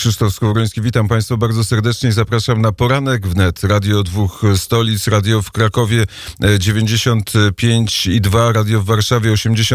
Krzysztof Skowroński, witam Państwa bardzo serdecznie i zapraszam na poranek wnet. Radio Dwóch Stolic, radio w Krakowie 95,2, radio w Warszawie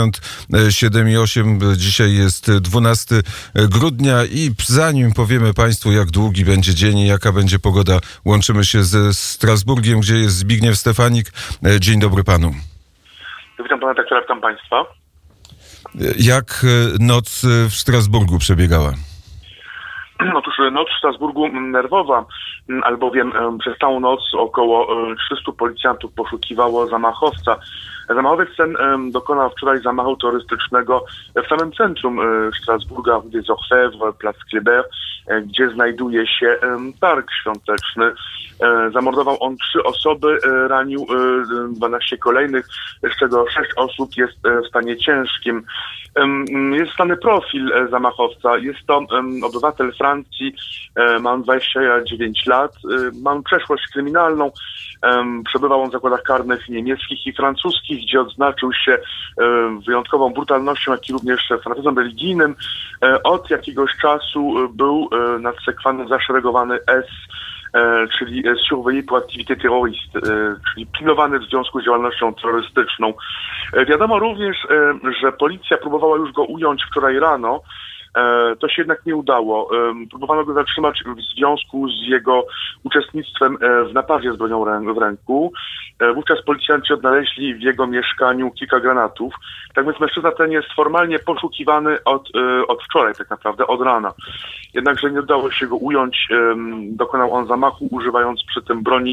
87,8. Dzisiaj jest 12 grudnia i zanim powiemy Państwu, jak długi będzie dzień i jaka będzie pogoda, łączymy się ze Strasburgiem, gdzie jest Zbigniew Stefanik. Dzień dobry Panu. Witam Pana redaktora, witam Państwa. Jak noc w Strasburgu przebiegała? Otóż noc w Strasburgu nerwowa, albowiem przez całą noc około 300 policjantów poszukiwało zamachowca. Zamachowiec ten dokonał wczoraj zamachu terrorystycznego w samym centrum Strasburga, w des Orfèvres, Place Kléber, gdzie znajduje się park świąteczny. Zamordował on 3 osoby, ranił 12 kolejnych, z czego 6 osób jest w stanie ciężkim. Jest znany profil zamachowca. Jest to obywatel Francji, ma on 29 lat, ma przeszłość kryminalną. Przebywał on w zakładach karnych niemieckich i francuskich, gdzie odznaczył się wyjątkową brutalnością, jak i również fanatyzmem religijnym. Od jakiegoś czasu był nadsekwany, zaszeregowany S, czyli surveillé pour activité terroriste, czyli pilnowany w związku z działalnością terrorystyczną. Wiadomo również, że policja próbowała już go ująć wczoraj rano. To się jednak nie udało. Próbowano go zatrzymać w związku z jego uczestnictwem w napadzie z bronią w ręku. Wówczas policjanci odnaleźli w jego mieszkaniu kilka granatów. Tak więc mężczyzna ten jest formalnie poszukiwany od wczoraj, tak naprawdę, od rana. Jednakże nie udało się go ująć. Dokonał on zamachu, używając przy tym broni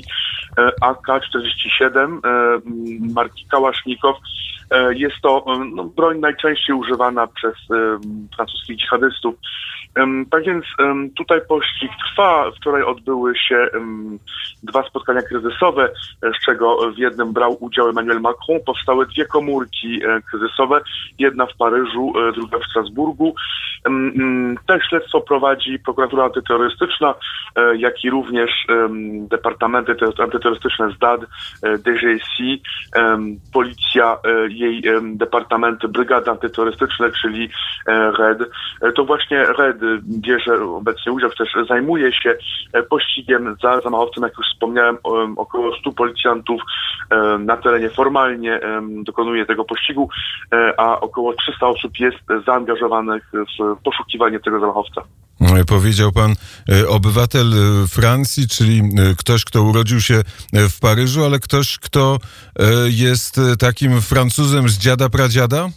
AK-47 marki Kałasznikow. Jest to broń najczęściej używana przez francuskich dżihadystów. Tak więc tutaj pościg trwa. Wczoraj odbyły się 2 spotkania kryzysowe, z czego w jednym brał udział Emmanuel Macron. Powstały 2 komórki kryzysowe, jedna w Paryżu, druga w Strasburgu. Te śledztwo prowadzi prokuratura antyterrorystyczna, jak i również departamenty antyterrorystyczne SDAD, DGSI, policja, jej departamenty, brygady antyterrorystyczne, czyli RED. To właśnie RED bierze obecnie udział, też zajmuje się pościgiem za zamachowcem, jak już wspomniałem, około 100 policjantów na terenie formalnie dokonuje tego pościgu, a około 300 osób jest zaangażowanych w poszukiwanie tego zamachowca. Powiedział pan obywatel Francji, czyli ktoś, kto urodził się w Paryżu, ale ktoś, kto jest takim Francuzem z dziada pradziada?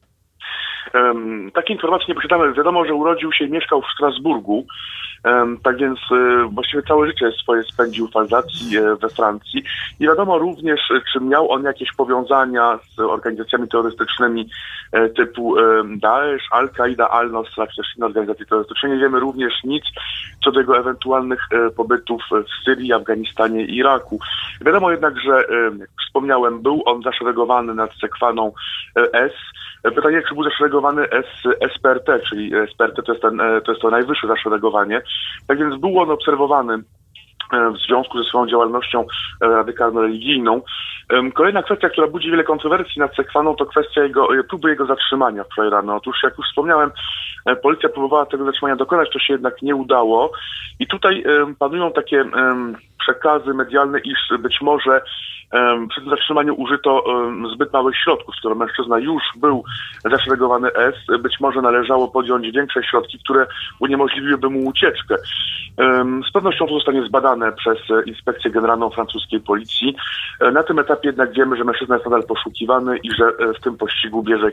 Takiej informacji nie posiadamy. Wiadomo, że urodził się i mieszkał w Strasburgu, tak więc właściwie całe życie swoje spędził w Alzacji, we Francji. Nie wiadomo również, czy miał on jakieś powiązania z organizacjami terrorystycznymi typu Daesh, Al-Kaida, Al-Nusra, czy też inne organizacje terrorystyczne. Nie wiemy również nic co do jego ewentualnych pobytów w Syrii, Afganistanie i Iraku. Wiadomo jednak, że, jak wspomniałem, był on zaszeregowany nad sekwaną S. Pytanie, czy był zaszeregowany SPRT, czyli SPRT to jest to najwyższe zaszeregowanie. Tak więc był on obserwowany w związku ze swoją działalnością radykalno-religijną. Kolejna kwestia, która budzi wiele kontrowersji nad sekwaną, to kwestia próby jego zatrzymania wczoraj rano. Otóż, jak już wspomniałem, policja próbowała tego zatrzymania dokonać, to się jednak nie udało. I tutaj panują takie przekazy medialne, iż być może przy tym zatrzymaniu użyto zbyt małych środków, skoro mężczyzna już był zaszeregowany S, być może należało podjąć większe środki, które uniemożliwiłyby mu ucieczkę. Z pewnością to zostanie zbadane przez Inspekcję Generalną francuskiej policji. Na tym etapie jednak wiemy, że mężczyzna jest nadal poszukiwany i że w tym pościgu bierze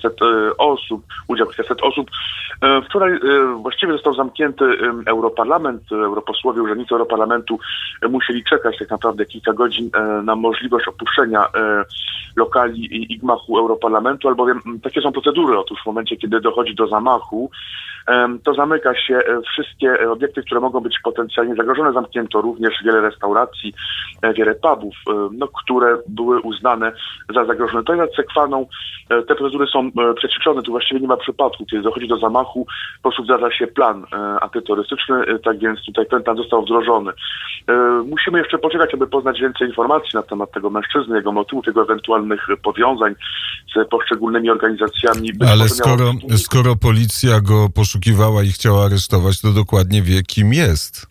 udział kilkaset osób. Wczoraj właściwie został zamknięty Europarlament. Europosłowie, urzędnicy Europarlamentu musieli czekać tak naprawdę kilka godzin na możliwość opuszczenia lokali i gmachu Europarlamentu, albowiem takie są procedury. Otóż w momencie, kiedy dochodzi do zamachu, to zamyka się wszystkie obiekty, które mogą być potencjalnie zagrożone. Zamknięto również wiele restauracji, wiele pubów, które były uznane za zagrożone. To nad sekwaną te procedury są przećwiczone. Tu właściwie nie ma przypadku. Kiedy dochodzi do zamachu, po prostu wdraża się plan antyterrorystyczny, tak więc tutaj ten plan został wdrożony. Musimy jeszcze poczekać, aby poznać więcej informacji na temat tego mężczyzny, jego motywu, tego ewentualnych powiązań z poszczególnymi organizacjami. Ale skoro policja go poszukuje przeszukiwała i chciała aresztować, to dokładnie wie, kim jest.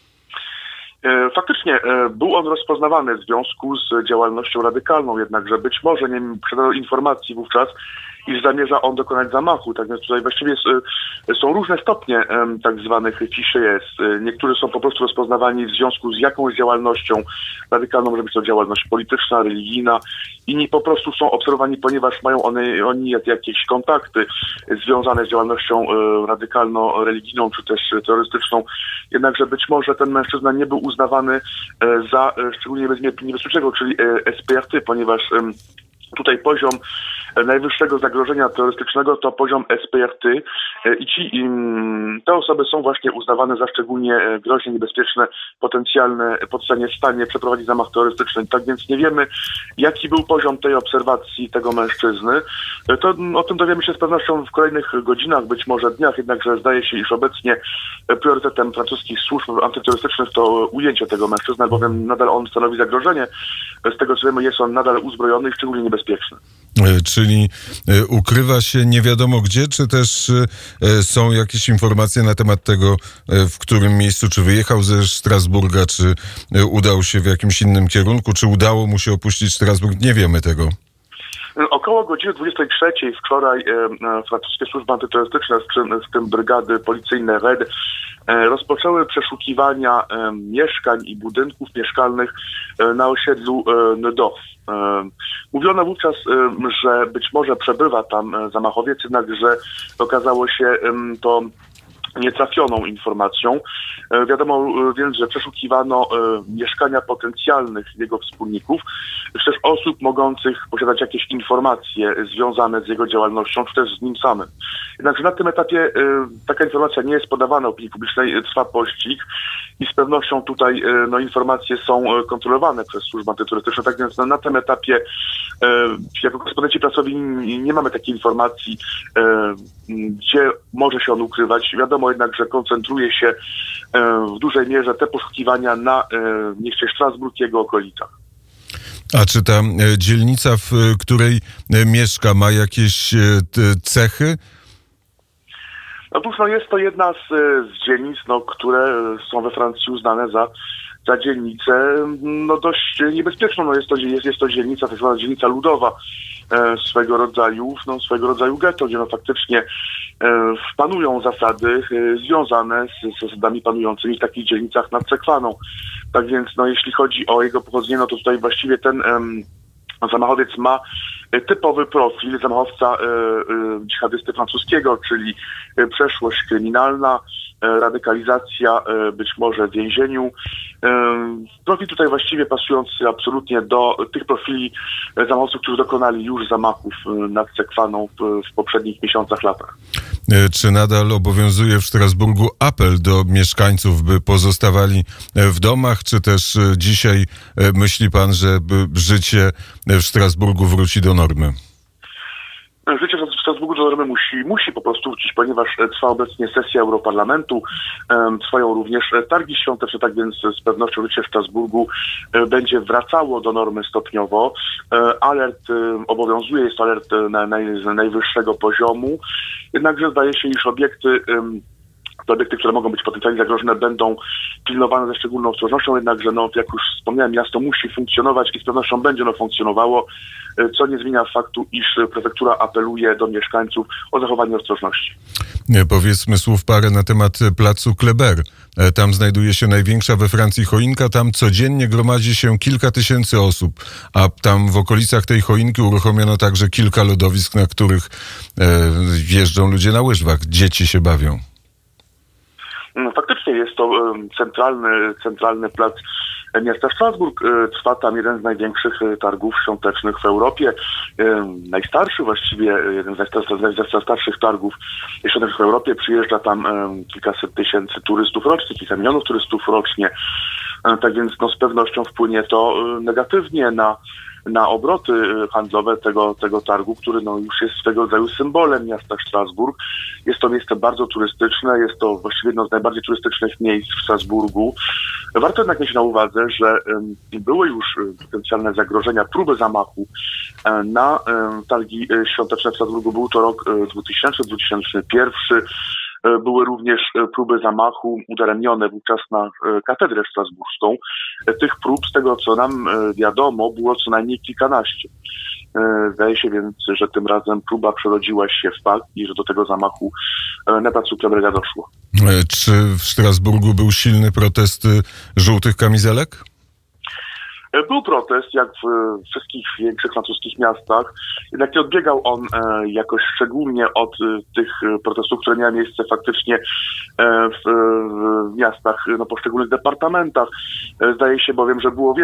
Faktycznie był on rozpoznawany w związku z działalnością radykalną, jednakże być może nie przedano informacji wówczas, iż zamierza on dokonać zamachu. Tak więc tutaj właściwie są różne stopnie tak zwanych fiszy jest. Niektórzy są po prostu rozpoznawani w związku z jakąś działalnością radykalną, może być to działalność polityczna, religijna. Inni po prostu są obserwowani, ponieważ mają oni jakieś kontakty związane z działalnością radykalno-religijną czy też terrorystyczną. Jednakże być może ten mężczyzna nie był uznawany za szczególnie niebezpiecznego, czyli SPRT, ponieważ tutaj poziom najwyższego zagrożenia terrorystycznego to poziom SPRT i te osoby są właśnie uznawane za szczególnie groźnie niebezpieczne, potencjalne stanie przeprowadzić zamach terrorystyczny. Tak więc nie wiemy, jaki był poziom tej obserwacji tego mężczyzny. To o tym dowiemy się z pewnością w kolejnych godzinach, być może dniach, jednakże zdaje się, iż obecnie priorytetem francuskich służb antyterrorystycznych to ujęcie tego mężczyzny, bowiem nadal on stanowi zagrożenie. Z tego co wiemy, jest on nadal uzbrojony i szczególnie niebezpieczny. Czyli ukrywa się nie wiadomo gdzie, czy też są jakieś informacje na temat tego, w którym miejscu, czy wyjechał ze Strasburga, czy udał się w jakimś innym kierunku, czy udało mu się opuścić Strasburg? Nie wiemy tego. Około godziny 23 wczoraj francuskie służby antyterrorystyczne, w tym brygady policyjne RAID, rozpoczęły przeszukiwania mieszkań i budynków mieszkalnych na osiedlu Neudorf. Mówiono wówczas, że być może przebywa tam zamachowiec, jednakże okazało się to nietrafioną informacją. Wiadomo więc, że przeszukiwano mieszkania potencjalnych jego wspólników, czy też osób mogących posiadać jakieś informacje związane z jego działalnością, czy też z nim samym. Jednakże na tym etapie taka informacja nie jest podawana opinii publicznej, trwa pościg i z pewnością tutaj informacje są kontrolowane przez służby antyterrorystyczne. Tak więc na tym etapie jako korespondenci prasowi nie mamy takiej informacji, gdzie może się on ukrywać. Wiadomo jednak, że koncentruje się w dużej mierze te poszukiwania na mieście Strasburg i jego okolicach. A czy ta dzielnica, w której mieszka, ma jakieś cechy? Otóż jest to jedna z dzielnic, które są we Francji uznane za dzielnicę dość niebezpieczną. Jest to dzielnica, tak zwana dzielnica ludowa, swego rodzaju getto, gdzie faktycznie panują zasady związane z zasadami panującymi w takich dzielnicach nad Sekwaną. Tak więc jeśli chodzi o jego pochodzenie, to tutaj właściwie ten zamachowiec ma typowy profil zamachowca dżihadysty francuskiego, czyli przeszłość kryminalna, radykalizacja, być może w więzieniu. Profil tutaj właściwie pasujący absolutnie do tych profili zamachowców, którzy dokonali już zamachów nad Sekwaną w poprzednich miesiącach, latach. Czy nadal obowiązuje w Strasburgu apel do mieszkańców, by pozostawali w domach, czy też dzisiaj myśli pan, że życie w Strasburgu wróci do normy? Życie w Strasburgu do normy musi po prostu wrócić, ponieważ trwa obecnie sesja Europarlamentu, trwają również targi świąteczne, tak więc z pewnością życie w Strasburgu będzie wracało do normy stopniowo. Alert obowiązuje, jest to alert najwyższego poziomu, jednakże zdaje się, iż obiekty, które mogą być potencjalnie zagrożone, będą pilnowane ze szczególną ostrożnością, jednakże, jak już wspomniałem, miasto musi funkcjonować i z pewnością będzie ono funkcjonowało, co nie zmienia faktu, iż prefektura apeluje do mieszkańców o zachowanie ostrożności. Powiedzmy słów parę na temat placu Kléber. Tam znajduje się największa we Francji choinka, tam codziennie gromadzi się kilka tysięcy osób, a tam w okolicach tej choinki uruchomiono także kilka lodowisk, na których jeżdżą ludzie na łyżwach. Dzieci się bawią. Faktycznie jest to centralny plac miasta Strasburg. Trwa tam jeden z największych targów świątecznych w Europie. Najstarszy właściwie, jeden ze starszych targów świątecznych w Europie. Przyjeżdża tam kilkaset tysięcy turystów rocznie, kilka milionów turystów rocznie. Tak więc z pewnością wpłynie to negatywnie na obroty handlowe tego targu, który już jest swego rodzaju symbolem miasta Strasburg. Jest to miejsce bardzo turystyczne, jest to właściwie jedno z najbardziej turystycznych miejsc w Strasburgu. Warto jednak mieć na uwadze, że były już potencjalne zagrożenia, próby zamachu na targi świąteczne w Strasburgu. Był to rok 2000-2001. Były również próby zamachu udaremnione wówczas na katedrę strasburską. Tych prób, z tego co nam wiadomo, było co najmniej kilkanaście. Zdaje się więc, że tym razem próba przerodziła się w fakt i że do tego zamachu na placu Kleberga doszło. Czy w Strasburgu był silny protest żółtych kamizelek? Był protest, jak w wszystkich większych francuskich miastach, jednak nie odbiegał on jakoś szczególnie od tych protestów, które miały miejsce faktycznie w miastach, poszczególnych departamentach. Zdaje się bowiem, że było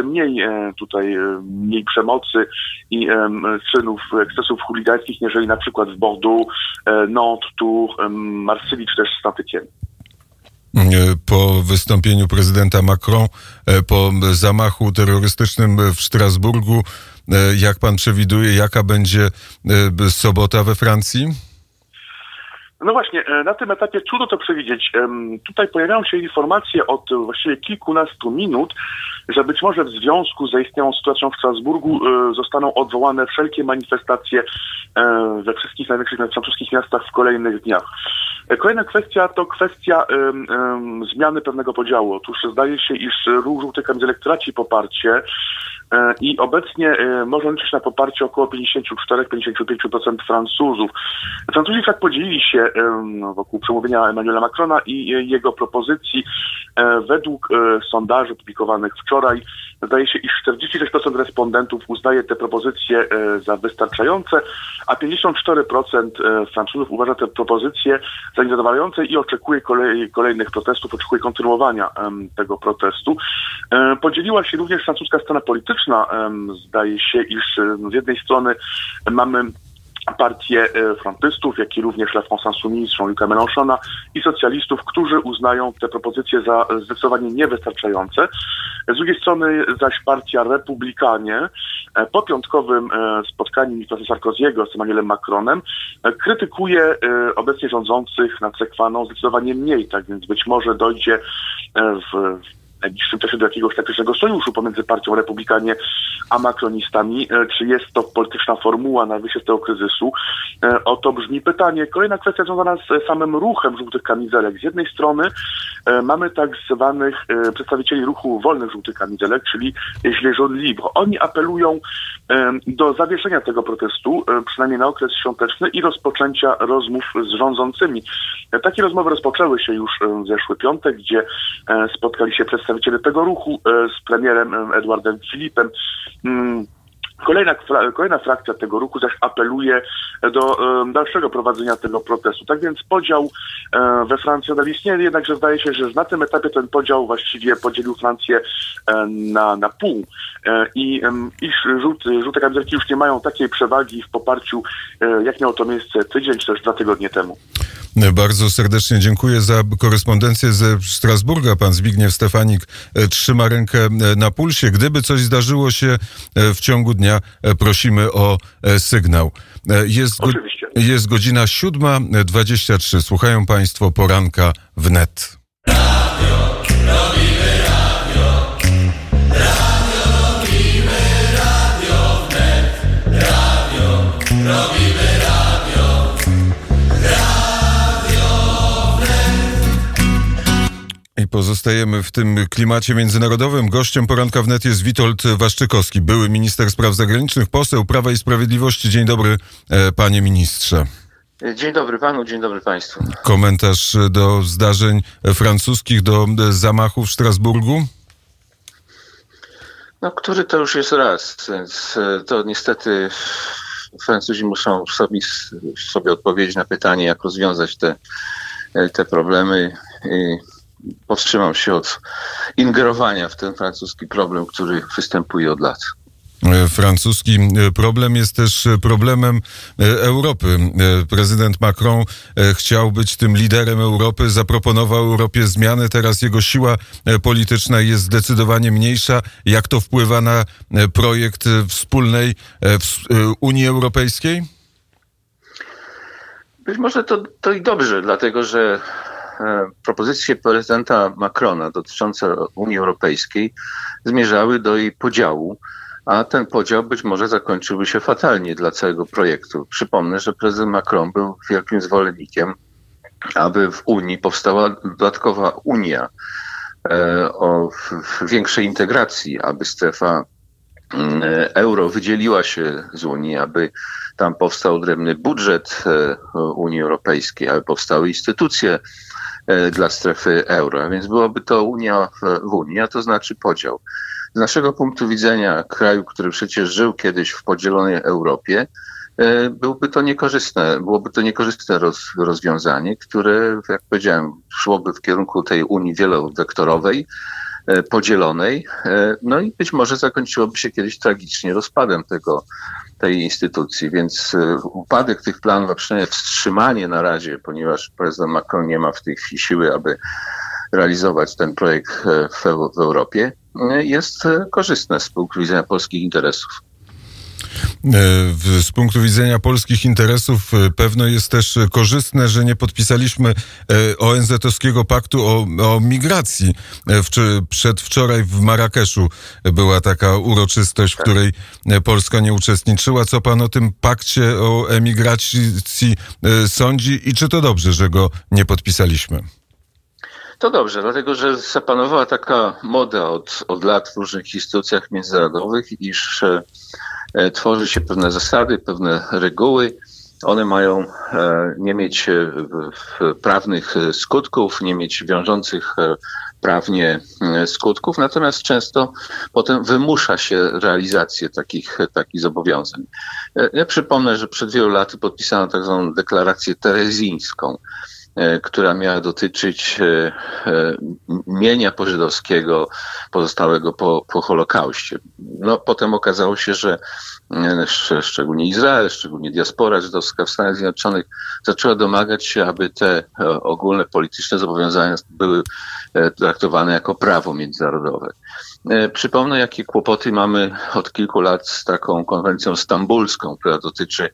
mniej przemocy i czynów, ekscesów chuligańskich, niżeli na przykład w Bordeaux, Nantes, Tours, Marsylii czy też Saint-Étienne. Po wystąpieniu prezydenta Macron, po zamachu terrorystycznym w Strasburgu, jak pan przewiduje, jaka będzie sobota we Francji? No właśnie, na tym etapie trudno to przewidzieć. Tutaj pojawiają się informacje od właściwie kilkunastu minut, że być może w związku z zaistniałą sytuacją w Strasburgu zostaną odwołane wszelkie manifestacje we wszystkich największych francuskich miastach w kolejnych dniach. Kolejna kwestia to kwestia zmiany pewnego podziału. Otóż zdaje się, iż ruch żółtych kamizelek traci poparcie i obecnie może liczyć na poparcie około 54-55% Francuzów. Francuzi wszak podzielili się wokół przemówienia Emmanuela Macrona i jego propozycji. Według sondaży publikowanych wczoraj zdaje się, iż 46% respondentów uznaje te propozycje za wystarczające, a 54% Francuzów uważa te propozycje za niezadowalające i oczekuje kolejnych protestów, oczekuje kontynuowania tego protestu. Podzieliła się również francuska scena polityczna. Zdaje się, iż z jednej strony mamy partię frontystów, jak i również La France Insoumise, Jean-Luca Mélenchona i socjalistów, którzy uznają te propozycje za zdecydowanie niewystarczające. Z drugiej strony zaś partia Republikanie po piątkowym spotkaniu Nicolasa Sarkoziego z Emmanuelem Macronem krytykuje obecnie rządzących nad Sekwaną zdecydowanie mniej, tak więc być może dojdzie w najbliższym czasie do jakiegoś taktycznego sojuszu pomiędzy partią Republikanie a makronistami. Czy jest to polityczna formuła na wyjście z tego kryzysu? Oto brzmi pytanie. Kolejna kwestia związana z samym ruchem żółtych kamizelek. Z jednej strony mamy tak zwanych przedstawicieli ruchu wolnych żółtych kamizelek, czyli Gilets jaunes libres. Oni apelują do zawieszenia tego protestu, przynajmniej na okres świąteczny i rozpoczęcia rozmów z rządzącymi. Takie rozmowy rozpoczęły się już w zeszły piątek, gdzie spotkali się przedstawiciele tego ruchu z premierem Edouardem Philippem. Kolejna frakcja tego ruchu zaś apeluje do dalszego prowadzenia tego protestu. Tak więc podział we Francji nadal istnieje, jednakże zdaje się, że na tym etapie ten podział właściwie podzielił Francję na pół i iż żółte kamizelki już nie mają takiej przewagi w poparciu, jak miało to miejsce tydzień czy też 2 tygodnie temu. Bardzo serdecznie dziękuję za korespondencję ze Strasburga. Pan Zbigniew Stefanik trzyma rękę na pulsie. Gdyby coś zdarzyło się w ciągu dnia, prosimy o sygnał. Oczywiście. Jest godzina 7:23. Słuchają Państwo poranka wnet. Radio, robimy radio. Radio, robimy radio wnet. Radio, robimy radio. I pozostajemy w tym klimacie międzynarodowym. Gościem poranka wnet jest Witold Waszczykowski, były minister spraw zagranicznych, poseł Prawa i Sprawiedliwości. Dzień dobry, panie ministrze. Dzień dobry panu, dzień dobry państwu. Komentarz do zdarzeń francuskich, do zamachu w Strasburgu? No, który to już jest raz, więc to niestety Francuzi muszą sobie odpowiedzieć na pytanie, jak rozwiązać te problemy. I powstrzymam się od ingerowania w ten francuski problem, który występuje od lat. Francuski problem jest też problemem Europy. Prezydent Macron chciał być tym liderem Europy, zaproponował Europie zmiany. Teraz jego siła polityczna jest zdecydowanie mniejsza. Jak to wpływa na projekt wspólnej Unii Europejskiej? Być może to i dobrze, dlatego że propozycje prezydenta Macrona dotyczące Unii Europejskiej zmierzały do jej podziału, a ten podział być może zakończyłby się fatalnie dla całego projektu. Przypomnę, że prezydent Macron był wielkim zwolennikiem aby w Unii powstała dodatkowa Unia o większej integracji, aby strefa euro wydzieliła się z Unii, aby tam powstał odrębny budżet Unii Europejskiej, aby powstały instytucje dla strefy euro. A więc byłaby to Unia w Unii, a to znaczy podział. Z naszego punktu widzenia kraju, który przecież żył kiedyś w podzielonej Europie, byłoby to niekorzystne rozwiązanie, które, jak powiedziałem, szłoby w kierunku tej Unii wielowektorowej, podzielonej, no i być może zakończyłoby się kiedyś tragicznie rozpadem tej instytucji, więc upadek tych planów, a przynajmniej wstrzymanie na razie, ponieważ prezydent Macron nie ma w tej chwili siły, aby realizować ten projekt w Europie, jest korzystne z punktu widzenia polskich interesów. Z punktu widzenia polskich interesów pewno jest też korzystne, że nie podpisaliśmy ONZ-owskiego paktu o migracji. Przedwczoraj w Marrakeszu była taka uroczystość, w której Polska nie uczestniczyła. Co pan o tym pakcie o emigracji sądzi i czy to dobrze, że go nie podpisaliśmy? To dobrze, dlatego że zapanowała taka moda od lat w różnych instytucjach międzynarodowych, iż tworzy się pewne zasady, pewne reguły. One mają nie mieć prawnych skutków, nie mieć wiążących prawnie skutków, natomiast często potem wymusza się realizację takich zobowiązań. Ja przypomnę, że przed wielu laty podpisano tak zwaną deklarację terezińską, która miała dotyczyć mienia pożydowskiego pozostałego po Holokauście. No, potem okazało się, że szczególnie Izrael, szczególnie diaspora żydowska w Stanach Zjednoczonych zaczęła domagać się, aby te ogólne polityczne zobowiązania były traktowane jako prawo międzynarodowe. Przypomnę, jakie kłopoty mamy od kilku lat z taką konwencją stambulską, która dotyczy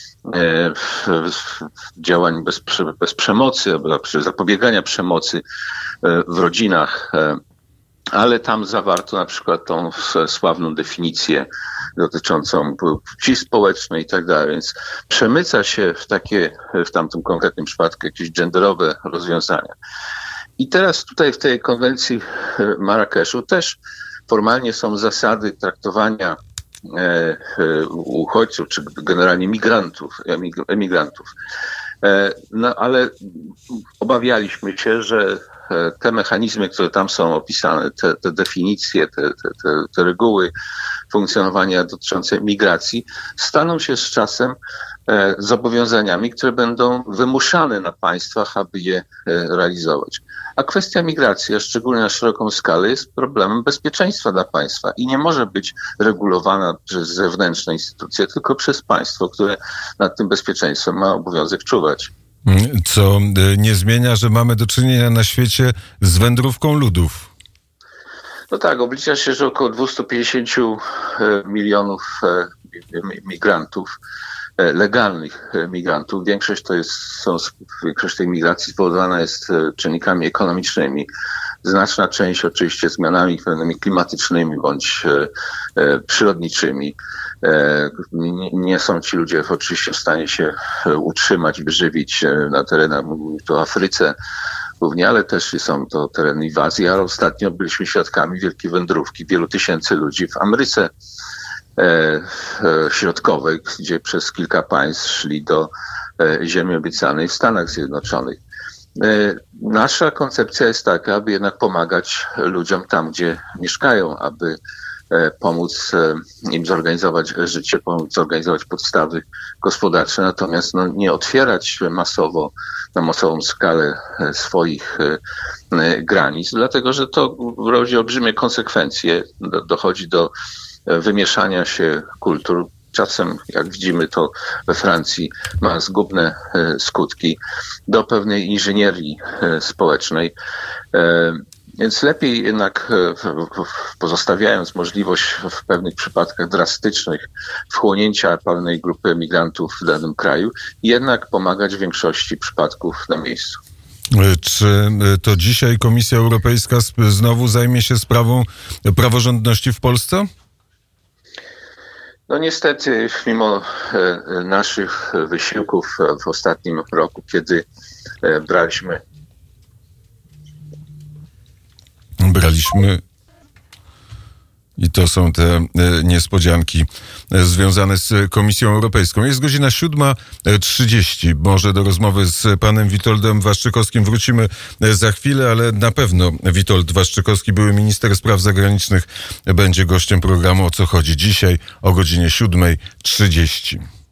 działań bez przemocy, zapobiegania przemocy w rodzinach, ale tam zawarto na przykład tą sławną definicję dotyczącą płci społecznej i tak dalej, więc przemyca się w tamtym konkretnym przypadku jakieś genderowe rozwiązania. I teraz tutaj w tej konwencji Marrakeszu też formalnie są zasady traktowania uchodźców, czy generalnie emigrantów. No ale obawialiśmy się, że te mechanizmy, które tam są opisane, te definicje, te reguły funkcjonowania dotyczące migracji staną się z czasem zobowiązaniami, które będą wymuszane na państwach, aby je realizować. A kwestia migracji, a szczególnie na szeroką skalę, jest problemem bezpieczeństwa dla państwa i nie może być regulowana przez zewnętrzne instytucje, tylko przez państwo, które nad tym bezpieczeństwem ma obowiązek czuwać. Co nie zmienia, że mamy do czynienia na świecie z wędrówką ludów. No tak, oblicza się, że około 250 milionów migrantów, legalnych migrantów. Większość tej migracji spowodowana jest czynnikami ekonomicznymi. Znaczna część oczywiście zmianami pewnymi klimatycznymi bądź przyrodniczymi. Nie są ci ludzie oczywiście w stanie się utrzymać, wyżywić na terenach, mówimy tu o Afryce głównie, ale też są to tereny inwazji, ale ostatnio byliśmy świadkami wielkiej wędrówki wielu tysięcy ludzi w Ameryce Środkowej, gdzie przez kilka państw szli do ziemi obiecanej w Stanach Zjednoczonych. Nasza koncepcja jest taka, aby jednak pomagać ludziom tam, gdzie mieszkają, aby pomóc im zorganizować życie, pomóc zorganizować podstawy gospodarcze, natomiast nie otwierać masowo, na masową skalę swoich granic, dlatego że to rodzi olbrzymie konsekwencje. Dochodzi do wymieszania się kultur. Czasem, jak widzimy, to we Francji ma zgubne skutki, do pewnej inżynierii społecznej. Więc lepiej jednak, pozostawiając możliwość w pewnych przypadkach drastycznych wchłonięcia pewnej grupy emigrantów w danym kraju, jednak pomagać w większości przypadków na miejscu. Czy to dzisiaj Komisja Europejska znowu zajmie się sprawą praworządności w Polsce? No niestety, mimo naszych wysiłków w ostatnim roku, kiedy braliśmy. I to są te niespodzianki związane z Komisją Europejską. Jest godzina 7:30. Może do rozmowy z panem Witoldem Waszczykowskim wrócimy za chwilę, ale na pewno Witold Waszczykowski, były minister spraw zagranicznych, będzie gościem programu O co chodzi dzisiaj o godzinie 7:30.